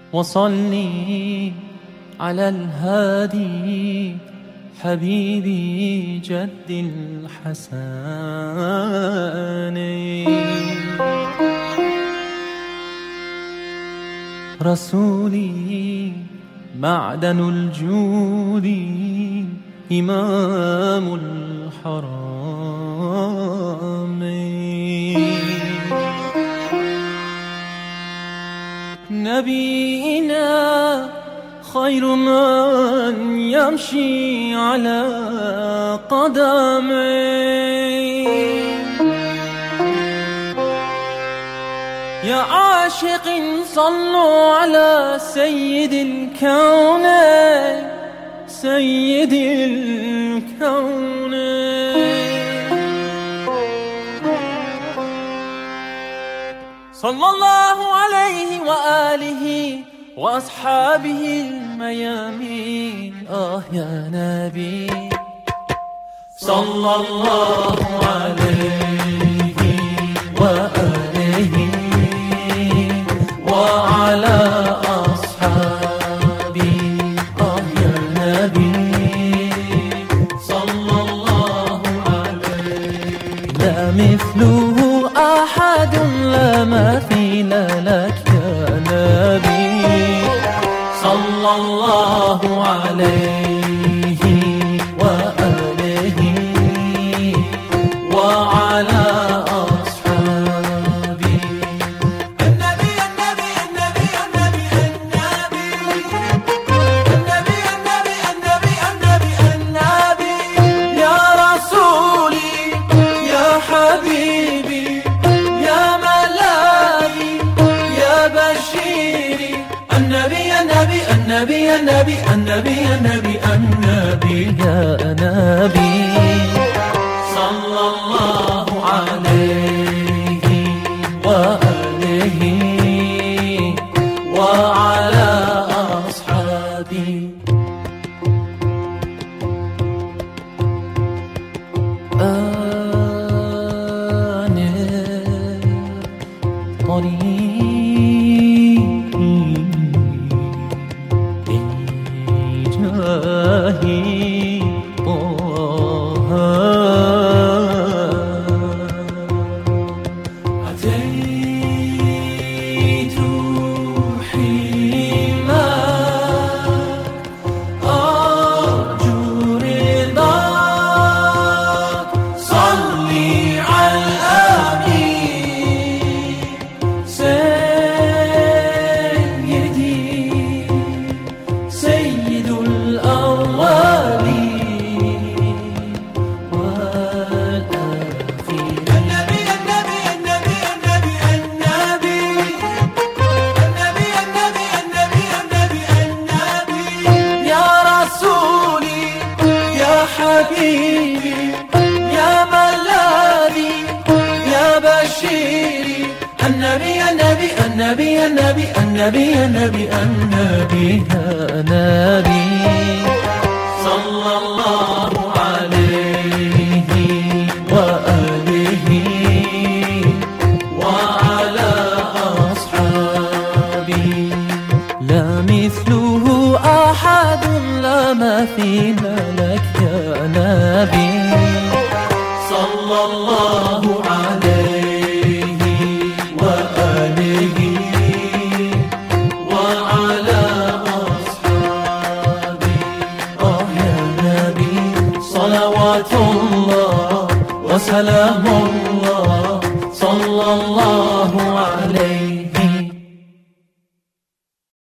وصلي على الهادي حبيبي جد الحسن. رسولي معدن الجود إمام الحرمين. نبينا خير من يمشي على قدميه. يا عاشق صلوا على سيد الكونين سيد الكونين. صلى الله عليه وآله وأصحابه الميامين. يا نبي صلى الله عليه وآله وعلى أصحابه. يا نبي صلى الله عليه. لا مثله أحد لا مثيل لك يا نبي صلى الله عليه وآله وعلى أصحابه. النبي النبي النبي النبي النبي النبي النبي النبي النبي النبي. يا رسولي يا حبيبي يا ملاذي يا بشيري. النبي النبي النبي النبي النبي النبي النبي يا نبي صلى الله عليه وآله وعلى أصحابه. حبيبي يا ملاذي يا بشيري. النبي النبي النبي النبي النبي النبي النبي يا نبي صلى الله عليه وآله وعلى أصحابه. لا مثله أحد لا مثيل لك يا نبي صلى الله عليه وآله وعلى أصحابه. يا نبي صلوات الله وسلام الله صلى الله عليه